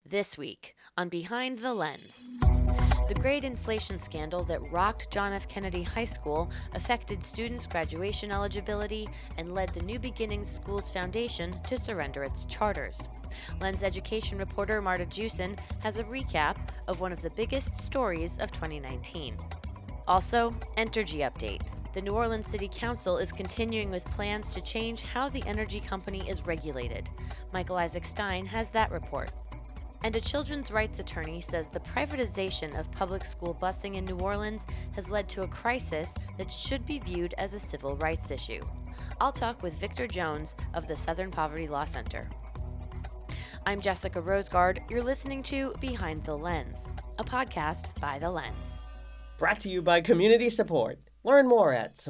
This week on Behind the Lens. The grade inflation scandal that rocked John F. Kennedy High School affected students' graduation eligibility and led the New Beginnings Schools Foundation to surrender its charters. Lens education reporter Marta Jewson has a recap of one of the biggest stories of 2019. Also, Entergy update. The New Orleans City Council is continuing with plans to change how the energy company is regulated. Michael Isaac Stein has that report. And a children's rights attorney says the privatization of public school busing in New Orleans has led to a crisis that should be viewed as a civil rights issue. I'll talk with Victor Jones of the Southern Poverty Law Center. I'm Jessica Rosegard. You're listening to Behind the Lens, a podcast by The Lens. Brought to you by Community Support. Learn more at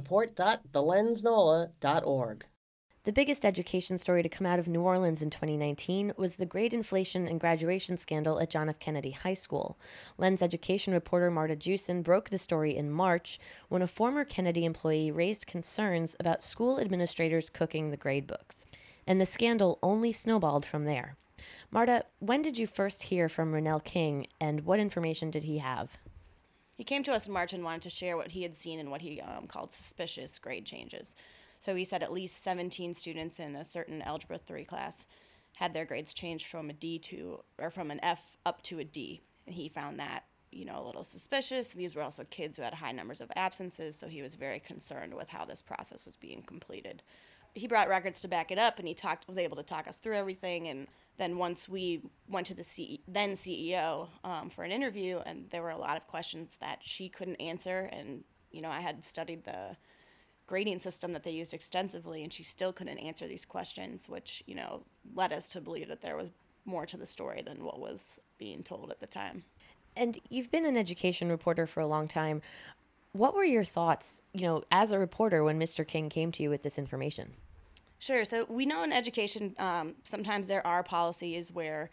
support.thelensnola.org. The biggest education story to come out of New Orleans in 2019 was the grade inflation and graduation scandal at John F. Kennedy High School. Lens education reporter Marta Jewson broke the story in March when a former Kennedy employee raised concerns about school administrators cooking the grade books. And the scandal only snowballed from there. Marta, when did you first hear from Rennell King, and what information did he have? He came to us in March and wanted to share what he had seen and what he called suspicious grade changes. So he said at least 17 students in a certain Algebra 3 class had their grades changed from from an F up to a D. And he found that, a little suspicious. These were also kids who had high numbers of absences, so he was very concerned with how this process was being completed. He brought records to back it up, and he was able to talk us through everything. And then once we went to the then CEO for an interview, and there were a lot of questions that she couldn't answer, and I had studied the grading system that they used extensively, and she still couldn't answer these questions, which led us to believe that there was more to the story than what was being told at the time. And you've been an education reporter for a long time. What were your thoughts, as a reporter when Mr. King came to you with this information? Sure. So we know in education, sometimes there are policies where,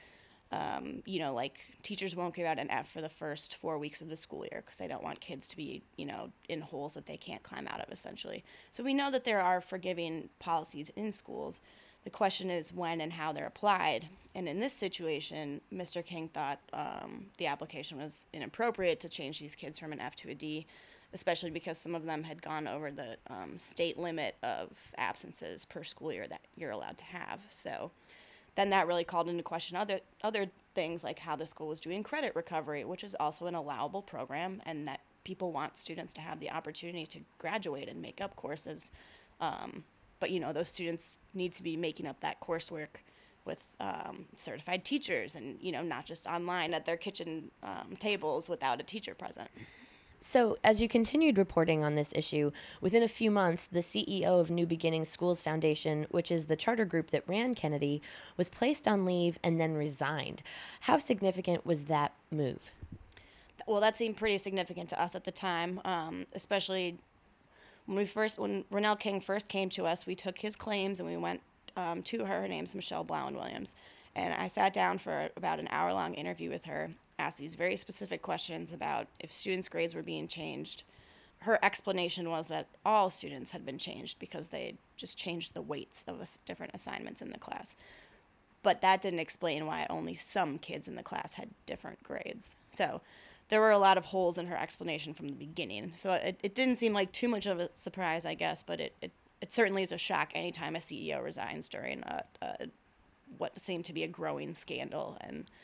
like teachers won't give out an F for the first 4 weeks of the school year because they don't want kids to be, in holes that they can't climb out of, essentially. So we know that there are forgiving policies in schools. The question is when and how they're applied. And in this situation, Mr. King thought the application was inappropriate to change these kids from an F to a D, especially because some of them had gone over the state limit of absences per school year that you're allowed to have. So then that really called into question other things like how the school was doing credit recovery, which is also an allowable program, and that people want students to have the opportunity to graduate and make up courses. But those students need to be making up that coursework with certified teachers and, not just online at their kitchen tables without a teacher present. So, as you continued reporting on this issue, within a few months, the CEO of New Beginnings Schools Foundation, which is the charter group that ran Kennedy, was placed on leave and then resigned. How significant was that move? Well, that seemed pretty significant to us at the time, especially when Rennell King first came to us. We took his claims and we went to her. Her name's Michelle Blauen-Williams. And I sat down for about an hour-long interview with her, asked these very specific questions about if students' grades were being changed. Her explanation was that all students had been changed because they just changed the weights of different assignments in the class. But that didn't explain why only some kids in the class had different grades. So there were a lot of holes in her explanation from the beginning. So it didn't seem like too much of a surprise, I guess, but it certainly is a shock anytime a CEO resigns during what seemed to be a growing scandal.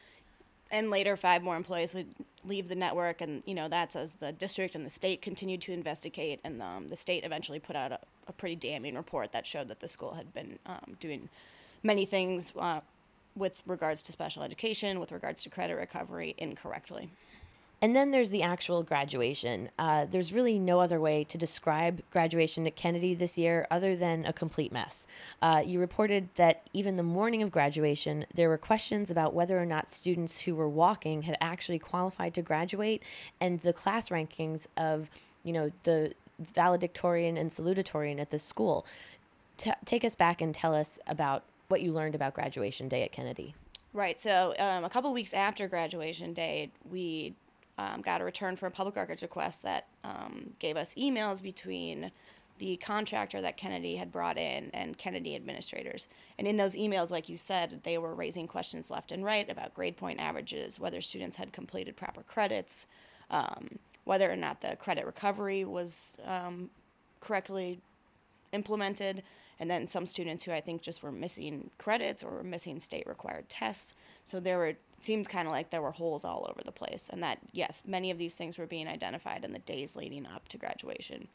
And later, 5 more employees would leave the network, and, that's as the district and the state continued to investigate, and the state eventually put out a pretty damning report that showed that the school had been doing many things with regards to special education, with regards to credit recovery, incorrectly. And then there's the actual graduation. There's really no other way to describe graduation at Kennedy this year other than a complete mess. You reported that even the morning of graduation, there were questions about whether or not students who were walking had actually qualified to graduate, and the class rankings of, the valedictorian and salutatorian at the school. Take us back and tell us about what you learned about graduation day at Kennedy. Right. So a couple weeks after graduation day, we got a return for a public records request that gave us emails between the contractor that Kennedy had brought in, and Kennedy administrators. And in those emails, like you said, they were raising questions left and right about grade point averages, whether students had completed proper credits, whether or not the credit recovery was correctly implemented, and then some students who I think just were missing credits or were missing state required tests. So it seems kind of like there were holes all over the place, and that, yes, many of these things were being identified in the days leading up to graduation.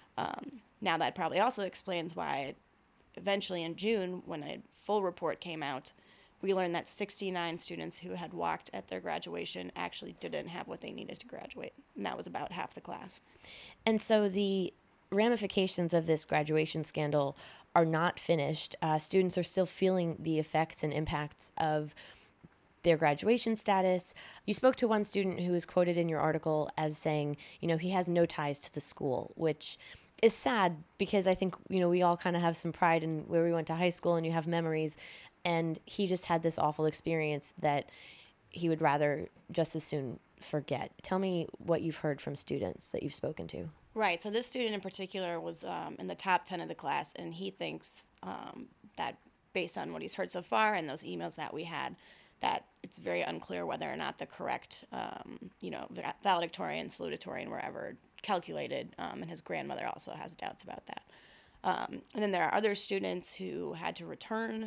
Now that probably also explains why eventually in June, when a full report came out, we learned that 69 students who had walked at their graduation actually didn't have what they needed to graduate, and that was about half the class. And so the ramifications of this graduation scandal are not finished. Students are still feeling the effects and impacts of their graduation status. You spoke to one student who was quoted in your article as saying, he has no ties to the school, which is sad because I think, we all kind of have some pride in where we went to high school and you have memories. And he just had this awful experience that he would rather just as soon forget. Tell me what you've heard from students that you've spoken to. Right. So this student in particular was in the top 10 of the class, and he thinks that based on what he's heard so far and those emails that we had, that it's very unclear whether or not the correct, valedictorian, salutatorian were ever calculated, and his grandmother also has doubts about that. And then there are other students who had to return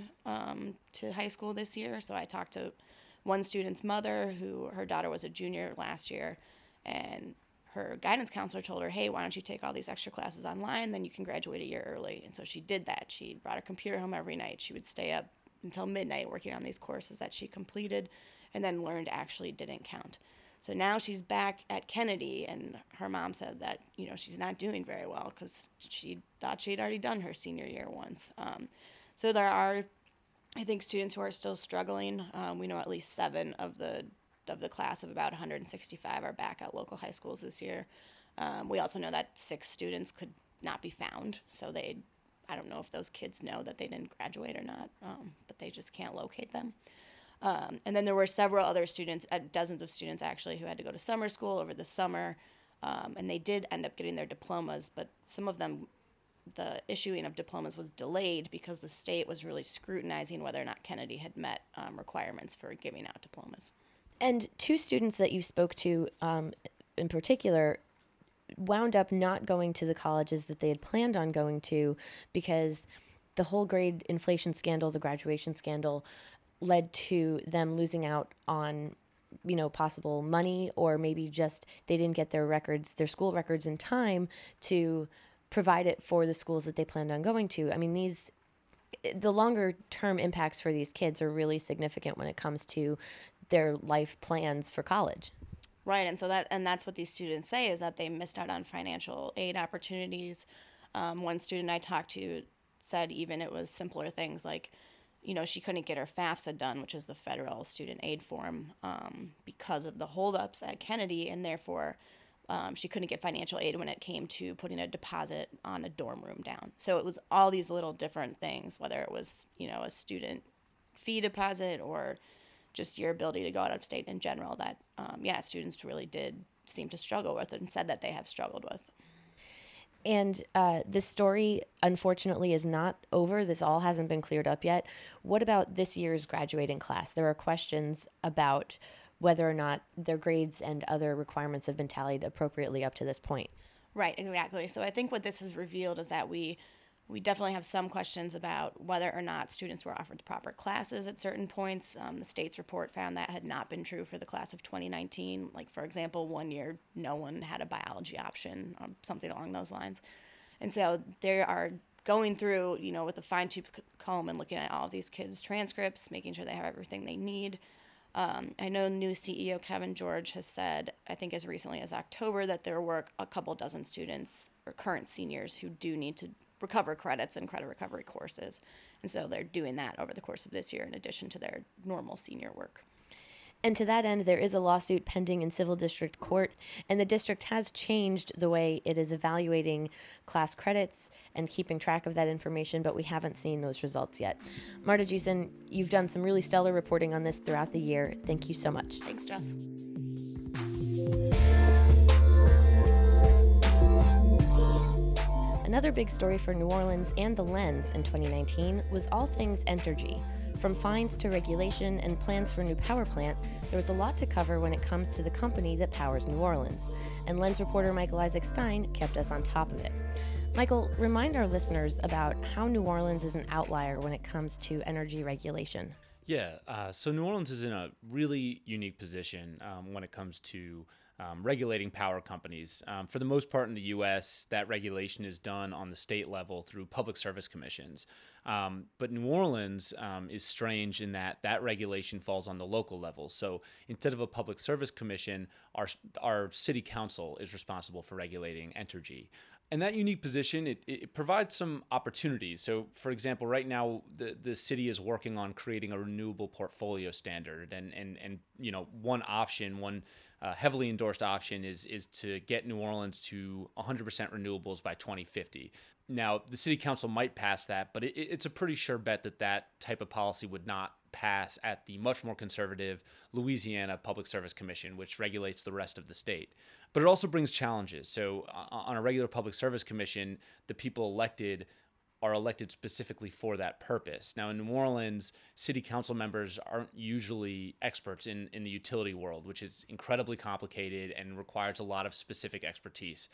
to high school this year. So I talked to one student's mother who her daughter was a junior last year, and her guidance counselor told her, hey, why don't you take all these extra classes online, then you can graduate a year early. And so she did that. She brought her computer home every night. She would stay up until midnight working on these courses that she completed and then learned actually didn't count. So now she's back at Kennedy, and her mom said that, she's not doing very well because she thought she'd already done her senior year once. So there are, I think, students who are still struggling. We know at least 7 of the class of about 165 are back at local high schools this year. We also know that 6 students could not be found. So I don't know if those kids know that they didn't graduate or not, but they just can't locate them. And then there were several other students, dozens of students actually, who had to go to summer school over the summer, and they did end up getting their diplomas, but some of them, the issuing of diplomas was delayed because the state was really scrutinizing whether or not Kennedy had met requirements for giving out diplomas. And 2 students that you spoke to in particular wound up not going to the colleges that they had planned on going to because the whole grade inflation scandal, the graduation scandal, led to them losing out on, possible money, or maybe just they didn't get their school records in time to provide it for the schools that they planned on going to. I mean, the longer term impacts for these kids are really significant when it comes to their life plans for college. Right, and so that's what these students say, is that they missed out on financial aid opportunities. One student I talked to said even it was simpler things like, she couldn't get her FAFSA done, which is the federal student aid form, because of the holdups at Kennedy, and therefore she couldn't get financial aid when it came to putting a deposit on a dorm room down. So it was all these little different things, whether it was, a student fee deposit or just your ability to go out of state in general, that, students really did seem to struggle with and said that they have struggled with. And this story, unfortunately, is not over. This all hasn't been cleared up yet. What about this year's graduating class? There are questions about whether or not their grades and other requirements have been tallied appropriately up to this point. Right, exactly. So I think what this has revealed is that we definitely have some questions about whether or not students were offered the proper classes at certain points. The state's report found that had not been true for the class of 2019. Like, for example, one year, no one had a biology option, something along those lines. And so they are going through, with a fine-tooth comb and looking at all of these kids' transcripts, making sure they have everything they need. I know new CEO Kevin George has said, I think as recently as October, that there were a couple dozen students or current seniors who do need to recover credits and credit recovery courses. And so they're doing that over the course of this year in addition to their normal senior work. And to that end, there is a lawsuit pending in civil district court, and the district has changed the way it is evaluating class credits and keeping track of that information, but we haven't seen those results yet. Marta Jewson, you've done some really stellar reporting on this throughout the year. Thank you so much. Thanks, Jess. Another big story for New Orleans and the Lens in 2019 was all things Entergy. From fines to regulation and plans for a new power plant, there was a lot to cover when it comes to the company that powers New Orleans. And Lens reporter Michael Isaac Stein kept us on top of it. Michael, remind our listeners about how New Orleans is an outlier when it comes to energy regulation. Yeah, so New Orleans is in a really unique position when it comes to regulating power companies. For the most part in the U.S., that regulation is done on the state level through public service commissions. But New Orleans is strange in that regulation falls on the local level. So instead of a public service commission, our city council is responsible for regulating Entergy. And that unique position, it provides some opportunities. So, for example, right now, the city is working on creating a renewable portfolio standard. And one option, one heavily endorsed option is to get New Orleans to 100% renewables by 2050. Now, the city council might pass that, but it's a pretty sure bet that type of policy would not pass at the much more conservative Louisiana Public Service Commission, which regulates the rest of the state. But it also brings challenges. So on a regular Public Service Commission, the people elected are elected specifically for that purpose. Now, in New Orleans, city council members aren't usually experts in the utility world, which is incredibly complicated and requires a lot of specific expertise.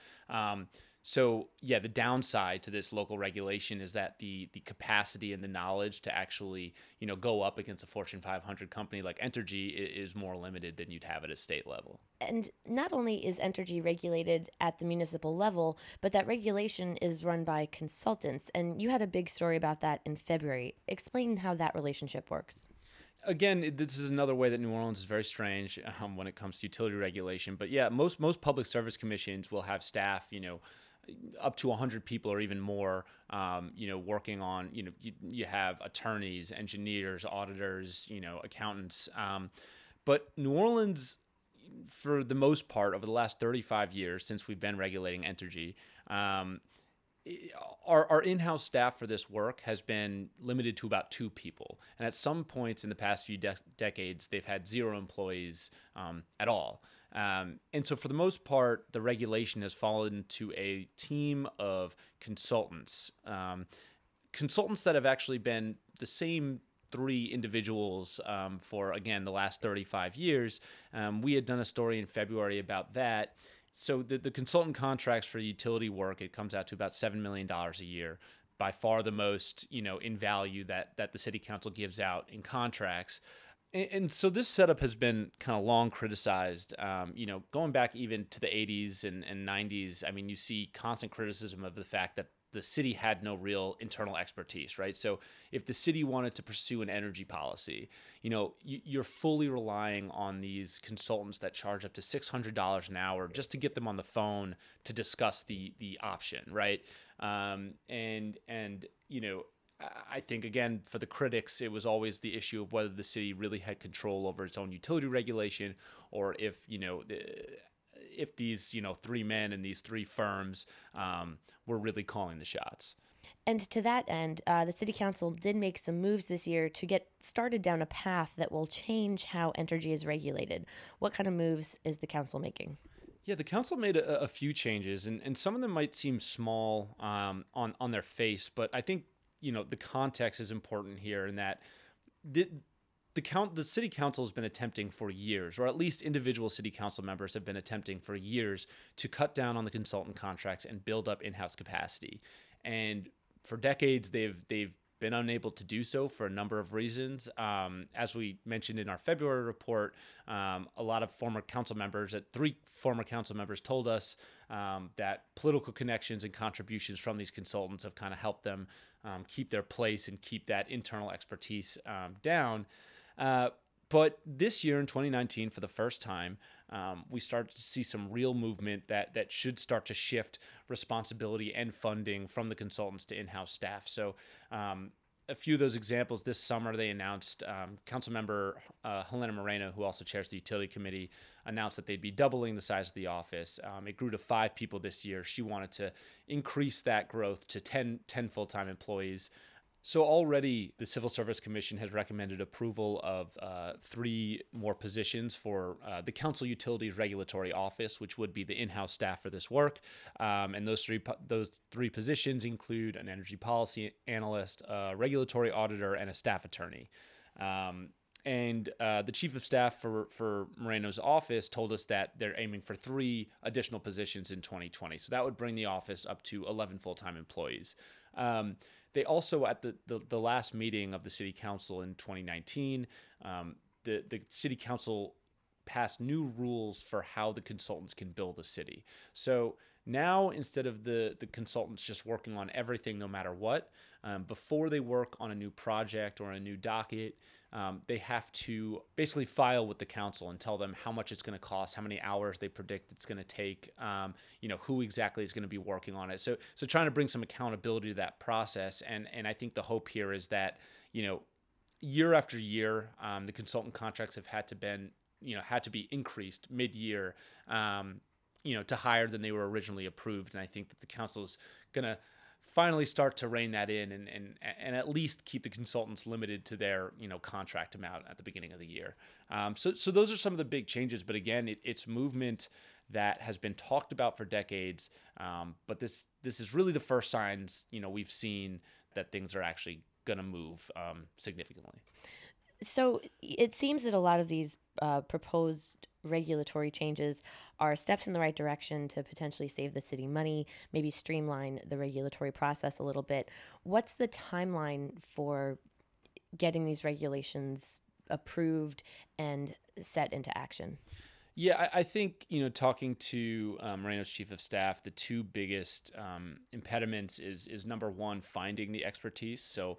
So the downside to this local regulation is that the capacity and the knowledge to actually, go up against a Fortune 500 company like Entergy is more limited than you'd have at a state level. And not only is Entergy regulated at the municipal level, but that regulation is run by consultants. And you had a big story about that in February. Explain how that relationship works. Again, this is another way that New Orleans is very strange when it comes to utility regulation. But yeah, most public service commissions will have staff, up to 100 people or even more, working on, you have attorneys, engineers, auditors, accountants. But New Orleans, for the most part, over the last 35 years since we've been regulating Entergy, our in-house staff for this work has been limited to about 2 people. And at some points in the past few decades, they've had 0 employees at all. And so for the most part, the regulation has fallen to a team of consultants, consultants that have actually been the same 3 individuals for, again, the last 35 years. We had done a story in February about that. So the consultant contracts for utility work, it comes out to about $7 million a year, by far the most, in value that the city council gives out in contracts. And so this setup has been kind of long criticized, going back even to the 80s and 90s. I mean, you see constant criticism of the fact that the city had no real internal expertise, right? So if the city wanted to pursue an energy policy, you're fully relying on these consultants that charge up to $600 an hour just to get them on the phone to discuss the option, right? I think, again, for the critics, it was always the issue of whether the city really had control over its own utility regulation, or if these 3 men and these 3 firms were really calling the shots. And to that end, the city council did make some moves this year to get started down a path that will change how Entergy is regulated. What kind of moves is the council making? Yeah, the council made a few changes, and some of them might seem small on their face, but I think the context is important here, in that the city council has been attempting for years, or at least individual city council members have been attempting for years, to cut down on the consultant contracts and build up in-house capacity. And for decades, they've been unable to do so for a number of reasons. As we mentioned in our February report, a lot of former council members, 3 former council members, told us that political connections and contributions from these consultants have kind of helped them keep their place and keep that internal expertise down. But this year in 2019, for the first time, we started to see some real movement that should start to shift responsibility and funding from the consultants to in-house staff. So a few of those examples, this summer they announced, Councilmember Helena Moreno, who also chairs the Utility Committee, announced that they'd be doubling the size of the office. It grew to 5 people this year. She wanted to increase that growth to 10 full-time employees. So already the Civil Service Commission has recommended approval of 3 more positions for the Council Utilities Regulatory Office, which would be the in-house staff for this work. And those three positions include an energy policy analyst, a regulatory auditor, and a staff attorney. And the chief of staff for Moreno's office told us that they're aiming for 3 additional positions in 2020. So that would bring the office up to 11 full-time employees. They also, at the last meeting of the city council in 2019, the city council passed new rules for how the consultants can bill the city. So now, instead of the consultants just working on everything no matter what, before they work on a new project or a new docket, they have to basically file with the council and tell them how much it's going to cost, how many hours they predict it's going to take, who exactly is going to be working on it. So trying to bring some accountability to that process. And I think the hope here is that, year after year, the consultant contracts have had to be increased mid-year, to higher than they were originally approved. And I think that the council is going to finally start to rein that in and at least keep the consultants limited to their contract amount at the beginning of the year. So those are some of the big changes. But again, it's movement that has been talked about for decades. But this is really the first signs we've seen that things are actually going to move significantly. So it seems that a lot of these proposed regulatory changes are steps in the right direction to potentially save the city money, maybe streamline the regulatory process a little bit. What's the timeline for getting these regulations approved and set into action? Yeah, I think, talking to Moreno's chief of staff, the 2 biggest impediments is number one, finding the expertise. So,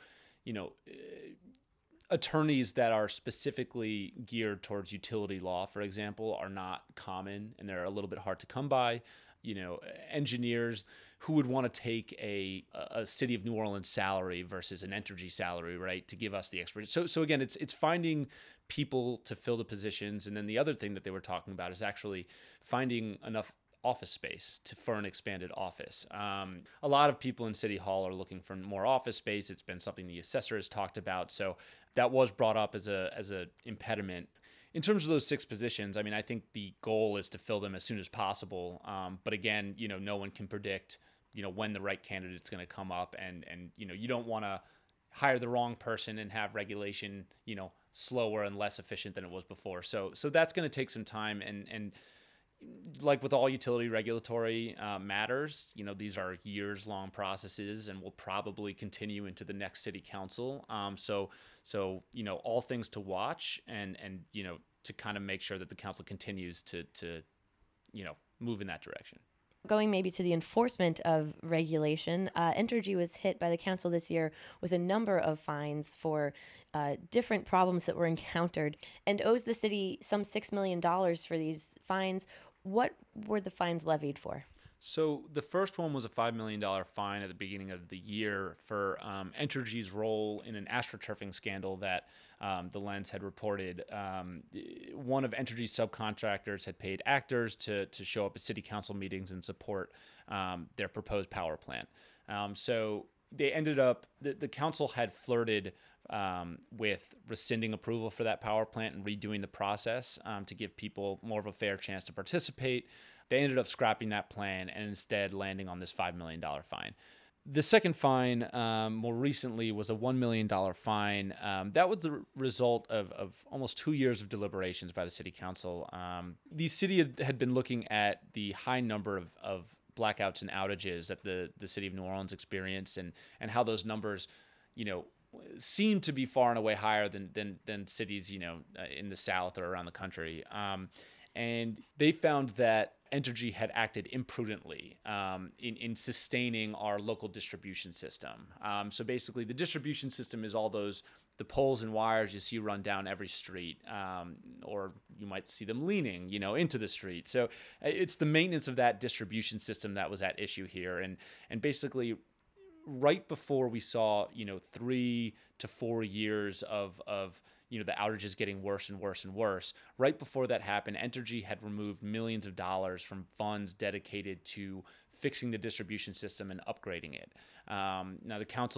attorneys that are specifically geared towards utility law, for example, are not common and they're a little bit hard to come by. Engineers who would want to take a city of New Orleans salary versus an Entergy salary, right, to give us the expertise. So again, it's finding people to fill the positions. And then the other thing that they were talking about is actually finding enough office space for an expanded office. A lot of people in City Hall are looking for more office space. It's been something the assessor has talked about. So that was brought up as a impediment. In terms of those 6 positions, I think the goal is to fill them as soon as possible. But again, no one can predict, when the right candidate's going to come up, and you don't want to hire the wrong person and have regulation, slower and less efficient than it was before. So that's going to take some time, and like with all utility regulatory matters, these are years-long processes and will probably continue into the next city council. So all things to watch, and to kind of make sure that the council continues to move in that direction. Going maybe to the enforcement of regulation, Entergy was hit by the council this year with a number of fines for different problems that were encountered, and owes the city some $6 million for these fines. What were the fines levied for? So the first one was a $5 million fine at the beginning of the year for Entergy's role in an astroturfing scandal that the Lens had reported. One of Entergy's subcontractors had paid actors to show up at city council meetings and support their proposed power plant. So they ended up, the council had flirted with rescinding approval for that power plant and redoing the process to give people more of a fair chance to participate. They ended up scrapping that plan and instead landing on this $5 million fine. The second fine, more recently, was a $1 million fine. That was the result of almost 2 years of deliberations by the city council. The city had been looking at the high number of blackouts and outages that the city of New Orleans experienced, and how those numbers, seem to be far and away higher than cities, in the South or around the country. And they found that Entergy had acted imprudently in sustaining our local distribution system. So basically, the distribution system is all the poles and wires you see run down every street, or you might see them leaning, into the street. So it's the maintenance of that distribution system that was at issue here. And basically, right before we saw, 3 to 4 years of the outages getting worse and worse and worse, right before that happened, Entergy had removed millions of dollars from funds dedicated to fixing the distribution system and upgrading it. Now, the council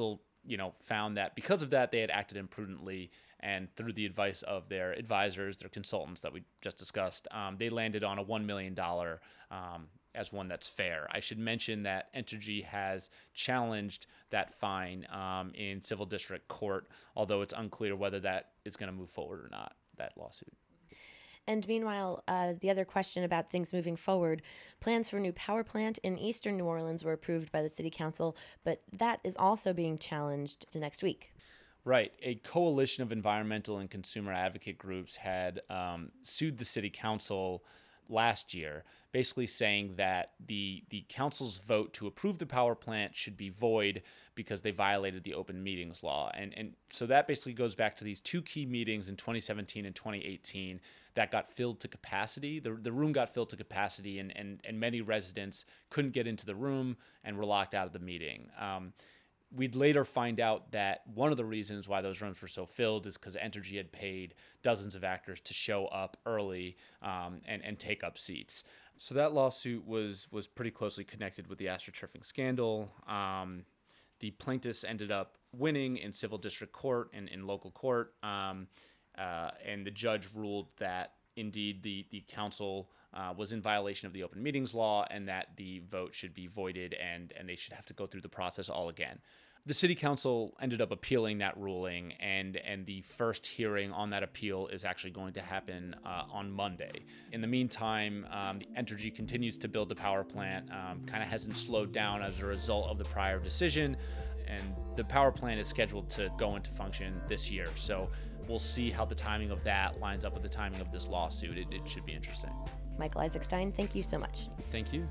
found that because of that, they had acted imprudently, and through the advice of their advisors, their consultants that we just discussed, they landed on a $1 million as one that's fair. I should mention that Entergy has challenged that fine in civil district court, although it's unclear whether that is going to move forward or not, that lawsuit. And meanwhile, the other question about things moving forward, plans for a new power plant in eastern New Orleans were approved by the city council, but that is also being challenged next week. Right. A coalition of environmental and consumer advocate groups had sued the city council last year, basically saying that the council's vote to approve the power plant should be void because they violated the open meetings law. And so that basically goes back to these two key meetings in 2017 and 2018 that got filled to capacity. The room got filled to capacity, and many residents couldn't get into the room and were locked out of the meeting. We'd later find out that one of the reasons why those rooms were so filled is because Entergy had paid dozens of actors to show up early and take up seats. So that lawsuit was pretty closely connected with the astroturfing scandal. The plaintiffs ended up winning in civil district court and in local court, and the judge ruled that indeed the council was in violation of the open meetings law and that the vote should be voided and they should have to go through the process all again. The city council ended up appealing that ruling, and the first hearing on that appeal is actually going to happen on Monday. In the meantime, the Entergy continues to build the power plant, kind of hasn't slowed down as a result of the prior decision, and the power plant is scheduled to go into function this year. So we'll see how the timing of that lines up with the timing of this lawsuit. It should be interesting. Michael Isaacstein, thank you so much. Thank you.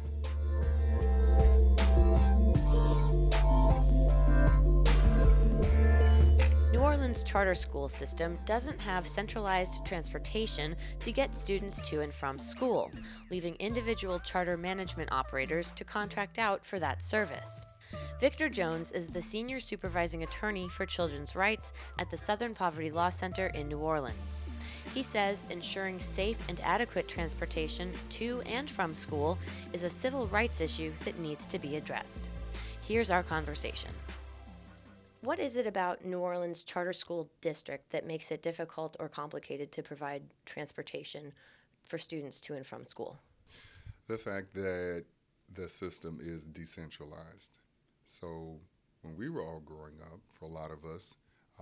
New Orleans' charter school system doesn't have centralized transportation to get students to and from school, leaving individual charter management operators to contract out for that service. Victor Jones is the senior supervising attorney for children's rights at the Southern Poverty Law Center in New Orleans. He says ensuring safe and adequate transportation to and from school is a civil rights issue that needs to be addressed. Here's our conversation. What is it about New Orleans Charter School District that makes it difficult or complicated to provide transportation for students to and from school? The fact that the system is decentralized. So when we were all growing up, for a lot of us,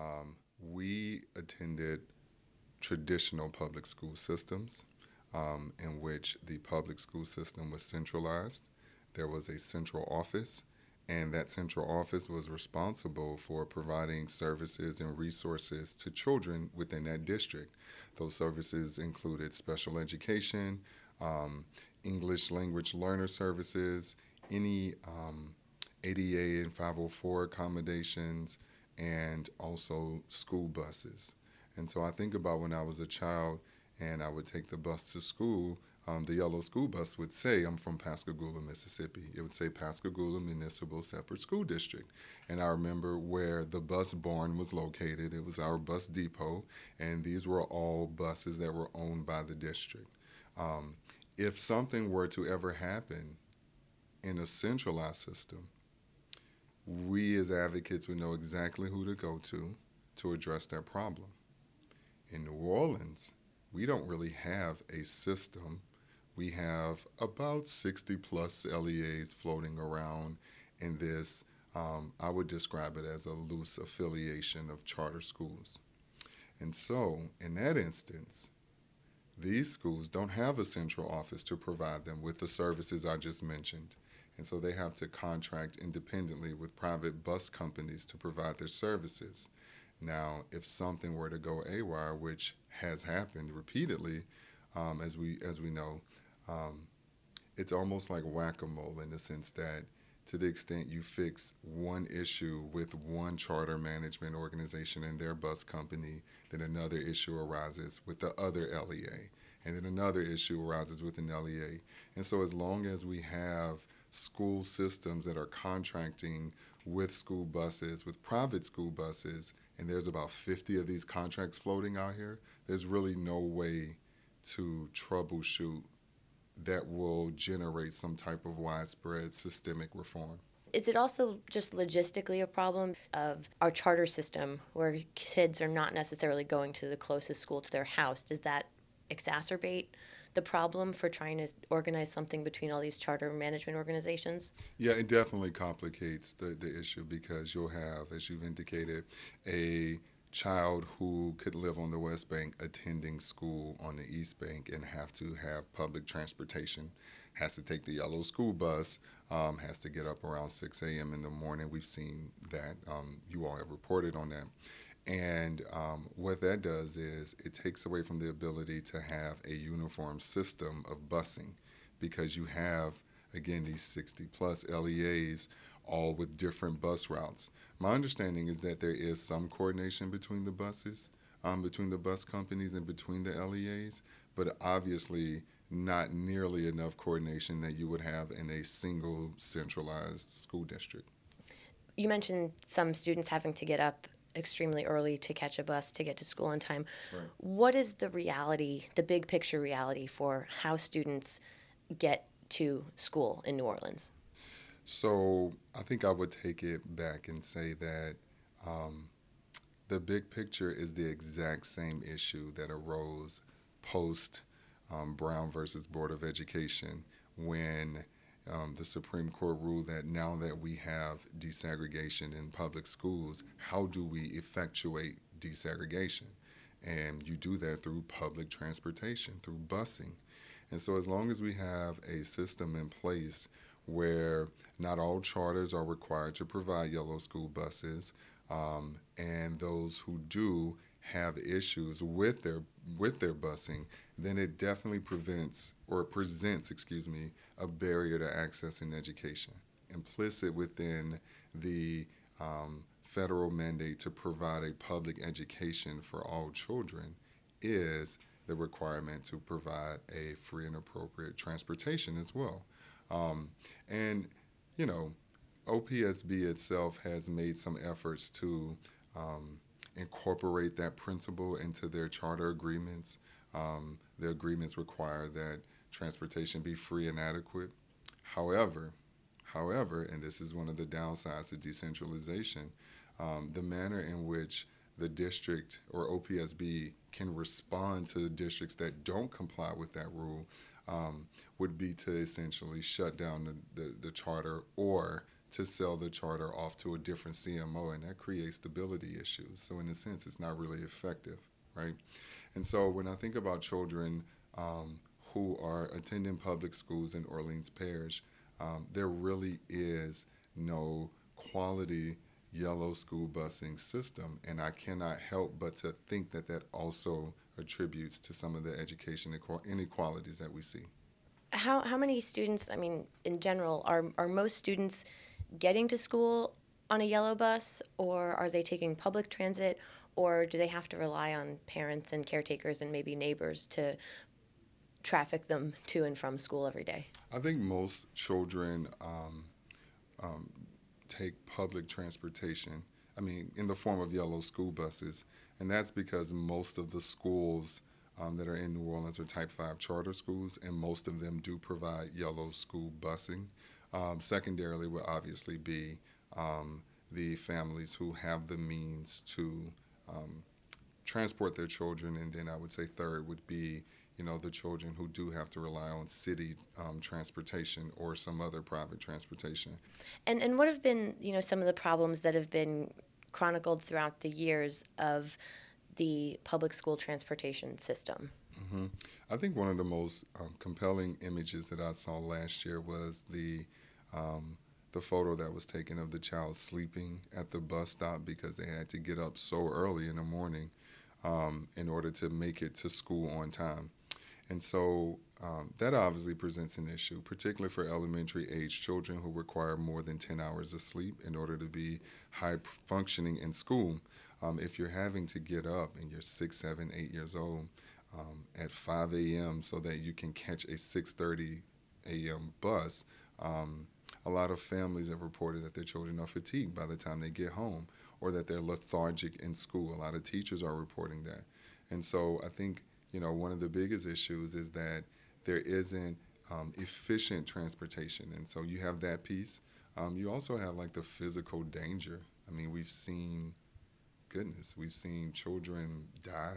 we attended traditional public school systems in which the public school system was centralized. There was a central office, and that central office was responsible for providing services and resources to children within that district. Those services included special education, English language learner services, any ADA and 504 accommodations, and also school buses. And so I think about when I was a child and I would take the bus to school, the yellow school bus would say, I'm from Pascagoula, Mississippi. It would say Pascagoula Municipal Separate School District. And I remember where the bus barn was located. It was our bus depot, and these were all buses that were owned by the district. If something were to ever happen in a centralized system, we as advocates would know exactly who to go to address that problem. In New Orleans, we don't really have a system. We have about 60 plus LEAs floating around in this, I would describe it as a loose affiliation of charter schools. And so, in that instance, these schools don't have a central office to provide them with the services I just mentioned. And so they have to contract independently with private bus companies to provide their services. Now, if something were to go AWOL, which has happened repeatedly, as we know, it's almost like whack-a-mole in the sense that to the extent you fix one issue with one charter management organization and their bus company, then another issue arises with the other LEA, and then another issue arises with an LEA. And so as long as we have school systems that are contracting with school buses, with private school buses, and there's about 50 of these contracts floating out here, there's really no way to troubleshoot that will generate some type of widespread systemic reform. Is it also just logistically a problem of our charter system where kids are not necessarily going to the closest school to their house? Does that exacerbate the problem for trying to organize something between all these charter management organizations? Yeah, it definitely complicates the issue because you'll have, as you've indicated, a child who could live on the West Bank attending school on the East Bank and have to have public transportation, has to take the yellow school bus, has to get up around 6 a.m. in the morning. We've seen that. You all have reported on that. And what that does is it takes away from the ability to have a uniform system of busing because you have, again, these 60 plus LEAs all with different bus routes. My understanding is that there is some coordination between the buses, between the bus companies and between the LEAs, but obviously not nearly enough coordination that you would have in a single centralized school district. You mentioned some students having to get up extremely early to catch a bus to get to school on time. Right. What is the reality, the big picture reality for how students get to school in New Orleans? So I think I would take it back and say that the big picture is the exact same issue that arose post Brown versus Board of Education when the Supreme Court ruled that now that we have desegregation in public schools, how do we effectuate desegregation? And you do that through public transportation, through busing. And so as long as we have a system in place where not all charters are required to provide yellow school buses, and those who do have issues with their busing, then it definitely presents a barrier to accessing education. Implicit within the federal mandate to provide a public education for all children is the requirement to provide a free and appropriate transportation as well. And, you know, OPSB itself has made some efforts to incorporate that principle into their charter agreements. The agreements require that transportation be free and adequate. However, and this is one of the downsides of decentralization, the manner in which the district or OPSB can respond to the districts that don't comply with that rule would be to essentially shut down the charter or to sell the charter off to a different CMO, and that creates stability issues. So in a sense, it's not really effective, right? And so when I think about children who are attending public schools in Orleans Parish, there really is no quality yellow school busing system, and I cannot help but to think that that also attributes to some of the education inequalities that we see. How many students, I mean, in general, are most students getting to school on a yellow bus, or are they taking public transit, or do they have to rely on parents and caretakers and maybe neighbors to traffic them to and from school every day? I think most children take public transportation, in the form of yellow school buses, and that's because most of the schools that are in New Orleans are Type 5 charter schools, and most of them do provide yellow school busing. Secondarily would obviously be the families who have the means to transport their children, and then I would say third would be the children who do have to rely on city transportation or some other private transportation. And what have been, some of the problems that have been chronicled throughout the years of the public school transportation system? Mm-hmm. I think one of the most compelling images that I saw last year was the photo that was taken of the child sleeping at the bus stop because they had to get up so early in the morning in order to make it to school on time. And so that obviously presents an issue, particularly for elementary age children who require more than 10 hours of sleep in order to be high functioning in school. If you're having to get up and you're 6, 7, 8 years old at 5 a.m. so that you can catch a 6:30 a.m. bus, a lot of families have reported that their children are fatigued by the time they get home or that they're lethargic in school. A lot of teachers are reporting that. And so I think one of the biggest issues is that there isn't efficient transportation. And so you have that piece. You also have like the physical danger. I mean, we've seen children die.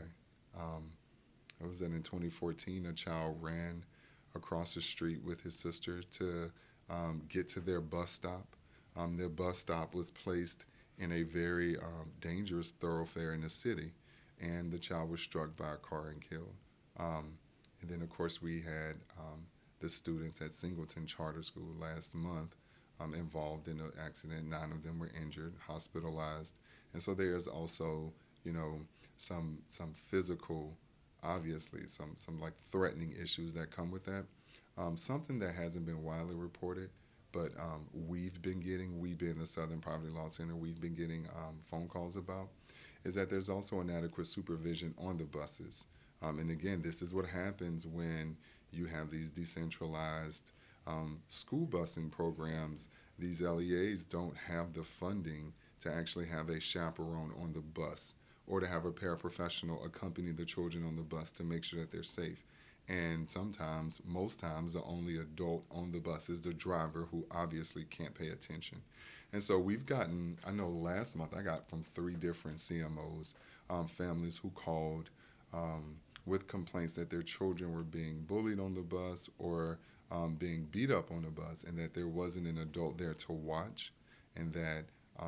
I was that in 2014, a child ran across the street with his sister to get to their bus stop. Their bus stop was placed in a very dangerous thoroughfare in the city, and the child was struck by a car and killed. And then, of course, we had the students at Singleton Charter School last month involved in an accident. 9 of them were injured, hospitalized, and so there's also, some physical, obviously, some like threatening issues that come with that. Something that hasn't been widely reported, but we being the Southern Poverty Law Center, we've been getting phone calls about, is that there's also inadequate supervision on the buses. And again, this is what happens when you have these decentralized school busing programs. These LEAs don't have the funding to actually have a chaperone on the bus or to have a paraprofessional accompany the children on the bus to make sure that they're safe. And most times, the only adult on the bus is the driver, who obviously can't pay attention. And so I know last month I got from 3 different CMOs, families who called with complaints that their children were being bullied on the bus or being beat up on the bus, and that there wasn't an adult there to watch, and that,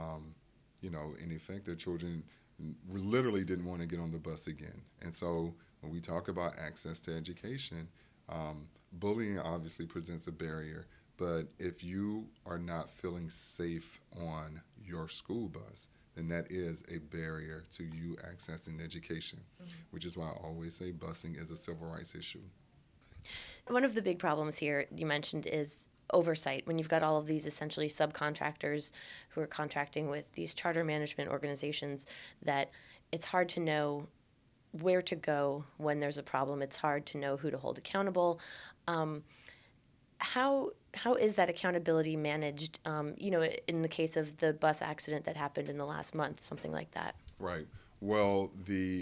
in effect, their children literally didn't want to get on the bus again. And so when we talk about access to education, bullying obviously presents a barrier, but if you are not feeling safe on your school bus, then that is a barrier to you accessing education, which is why I always say busing is a civil rights issue. One of the big problems here you mentioned is oversight. When you've got all of these essentially subcontractors who are contracting with these charter management organizations, that it's hard to know where to go when there's a problem. It's hard to know who to hold accountable. How is that accountability managed, in the case of the bus accident that happened in the last month, something like that? Right. Well, the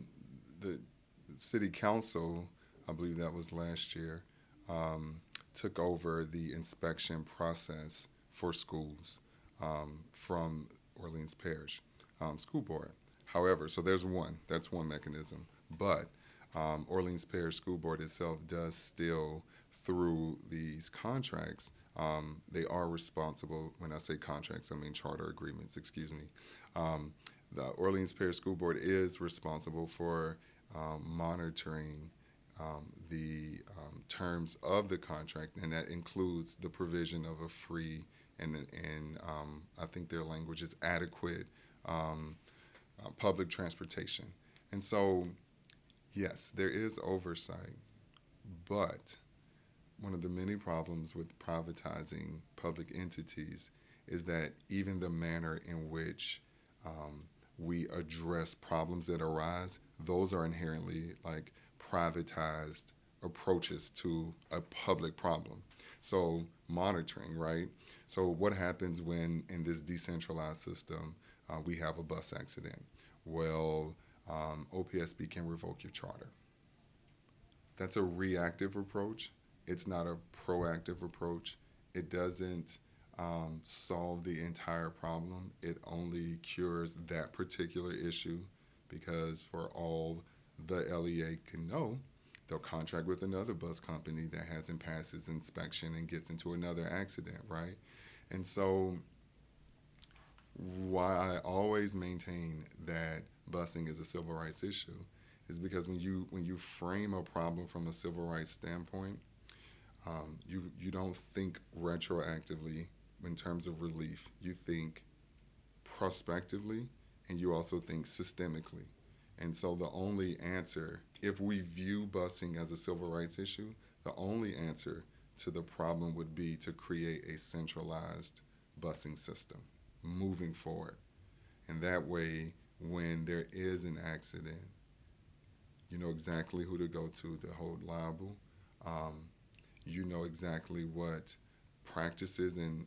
city council, I believe that was last year, took over the inspection process for schools from Orleans Parish School Board. However, so that's one mechanism. But Orleans Parish School Board itself does still, through these contracts, they are responsible. When I say contracts, I mean charter agreements, excuse me. The Orleans Parish School Board is responsible for monitoring the terms of the contract, and that includes the provision of a free and I think their language is adequate public transportation. And so, yes, there is oversight, but one of the many problems with privatizing public entities is that even the manner in which we address problems that arise, those are inherently like privatized approaches to a public problem. So monitoring, right? So what happens when in this decentralized system we have a bus accident? Well, OPSB can revoke your charter. That's a reactive approach. It's not a proactive approach. It doesn't solve the entire problem. It only cures that particular issue, because for all the LEA can know, they'll contract with another bus company that hasn't passed its inspection and gets into another accident, right? And so why I always maintain that busing is a civil rights issue is because when you frame a problem from a civil rights standpoint, you don't think retroactively in terms of relief. You think prospectively, and you also think systemically. And so the only answer, if we view busing as a civil rights issue, the only answer to the problem would be to create a centralized busing system moving forward. And that way, when there is an accident, you know exactly who to go to hold liable. You know exactly what practices and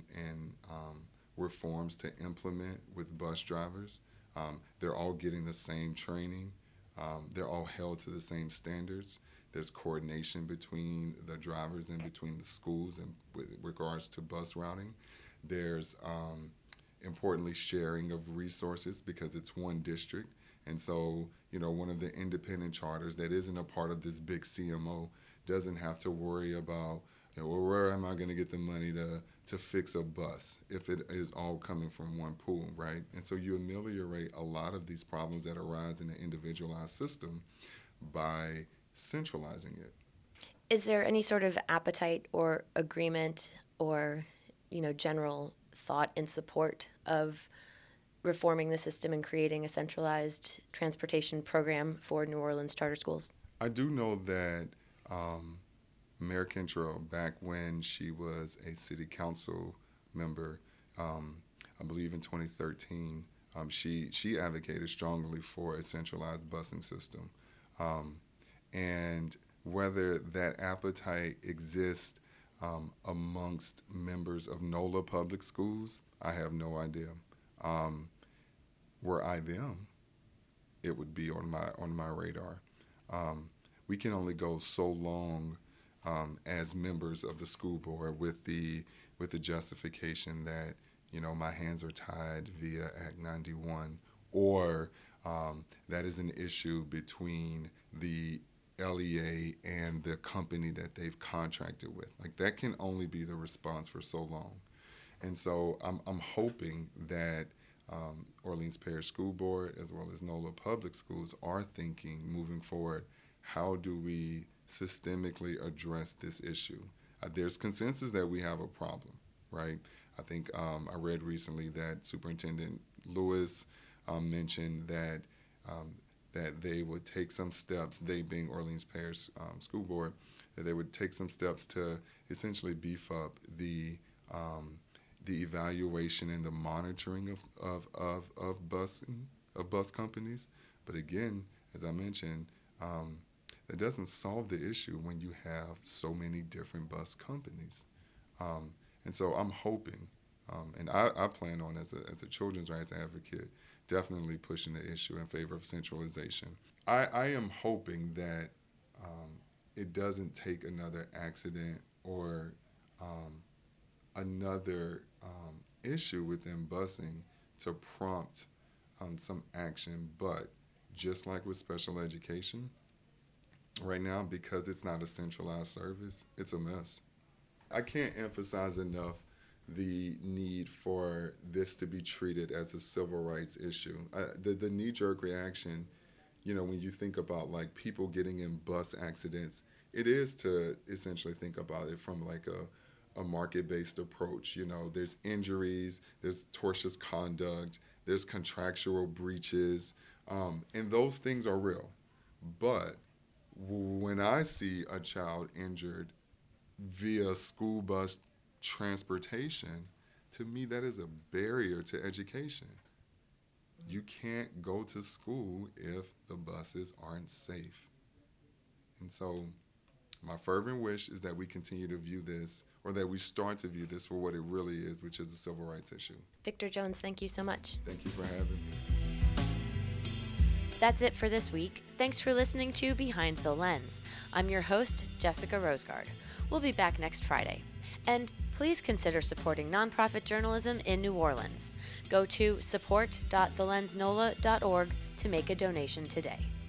reforms to implement with bus drivers. They're all getting the same training. They're all held to the same standards. There's coordination between the drivers and between the schools and with regards to bus routing. There's importantly sharing of resources because it's one district. And so, one of the independent charters that isn't a part of this big CMO doesn't have to worry about, where am I going to get the money to fix a bus if it is all coming from one pool, right? And so you ameliorate a lot of these problems that arise in an individualized system by centralizing it. Is there any sort of appetite or agreement or, general thought in support of reforming the system and creating a centralized transportation program for New Orleans charter schools? I do know that Mayor Cantrell, back when she was a city council member, I believe in 2013, she advocated strongly for a centralized busing system. And whether that appetite exists amongst members of NOLA public schools, I have no idea. Were I them, it would be on my radar. We can only go so long as members of the school board with the justification that my hands are tied via Act 91, or that is an issue between the LEA and the company that they've contracted with. Like, that can only be the response for so long. And so I'm hoping that Orleans Parish School Board as well as NOLA Public Schools are thinking moving forward, how do we systemically address this issue? There's consensus that we have a problem, right? I think I read recently that Superintendent Lewis mentioned that they would take some steps, they being Orleans Parish School Board, that they would take some steps to essentially beef up the evaluation and the monitoring of bus companies. But again, as I mentioned, that doesn't solve the issue when you have so many different bus companies. And so I'm hoping, and I plan on, as a children's rights advocate, definitely pushing the issue in favor of centralization. I am hoping that it doesn't take another accident or another issue within busing to prompt some action. But just like with special education, right now, because it's not a centralized service, it's a mess. I can't emphasize enough the need for this to be treated as a civil rights issue. The knee-jerk reaction, when you think about like people getting in bus accidents, it is to essentially think about it from like a market-based approach. There's injuries, there's tortious conduct, there's contractual breaches, and those things are real. But when I see a child injured via school bus transportation, to me that is a barrier to education. You can't go to school if the buses aren't safe. And so my fervent wish is that we continue to view this, or that we start to view this for what it really is, which is a civil rights issue. Victor Jones, thank you so much. Thank you for having me. That's it for this week. Thanks for listening to Behind the Lens. I'm your host, Jessica Rosegard. We'll be back next Friday. And please consider supporting nonprofit journalism in New Orleans. Go to support.thelensnola.org to make a donation today.